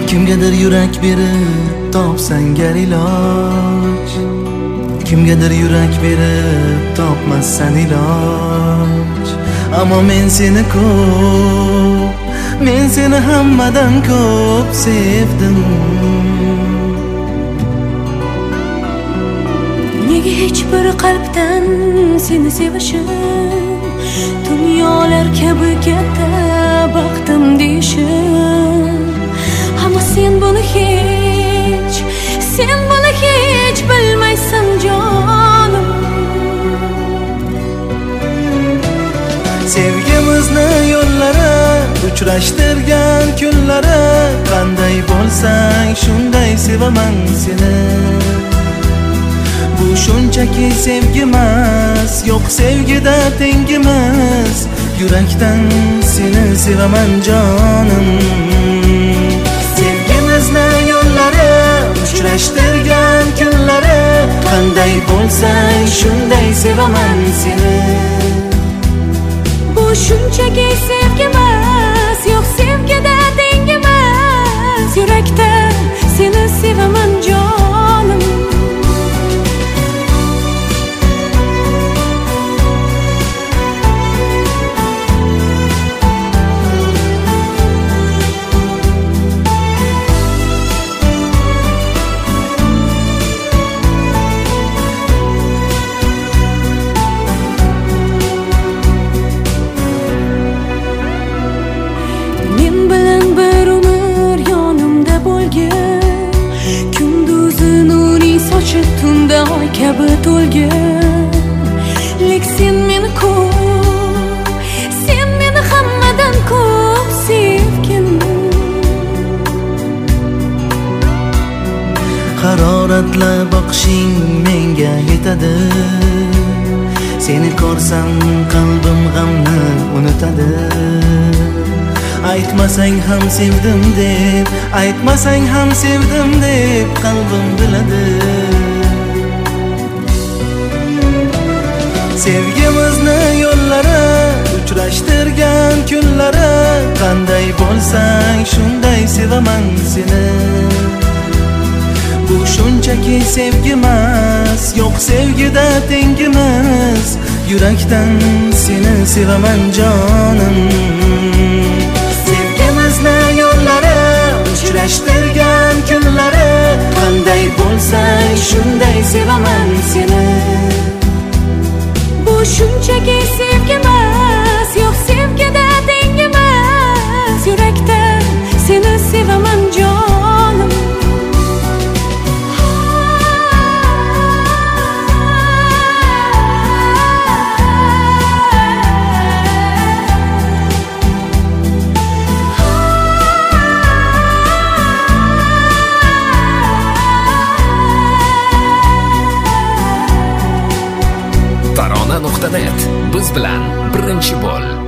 Kimgadir yurak berib topsang gar iloj, kimgadir yurak berib topmassan iloj. Ammo men seni ko'p, men seni hammadan ko'p sevdim. Nega hech bir qalbdan seni sevishim, dunyolar kabi katta baxtim deyishim. Ammo sen buni hech bilmaysan jonim. Sevgimizni yo'llari, uchrashtirgan kunlari, qanday bo'lsang shunday sevaman seni. Bu shunchaki sevgimas, yo'q sevgida tengimiz. Yurakdan seni sevaman jonim. Sevgimizni yo'llari, uchrashtirgan kunlari, qanday bo'lsang shunday sevaman seni. Bu shunchaki sevgimas, yo'q sevgida tengimiz. Yurakdan seni sevaman jonim. Tunda oy kabi to'lgan, lek sen meni ko'p, sen meni hammadan ko'p sevgin. Haroratla boqishing menga yetadi. Seni ko'rsam qalbim g'amni unutadi. Aytmasang ham sevdim deb, aytmasang ham sevdim deb qalbim biladi. Sevgimizni yo'llari, uchrashtirgan kunlari, qanday bo'lsang shunday sevaman seni. Bu shunchaki sevgimas, yo'q sevgida tengimiz. Yurakdan seni sevaman jonim. Sevgimizni yo'llari, uchrashtirgan kunlari, qanday bo'lsang shunday sevaman seni. Bu shunchaki sevgimas, yo'q sevgida tengimiz. Yurakdan seni sevaman jonim. Tarona.net biz bilan birinchi bo'l.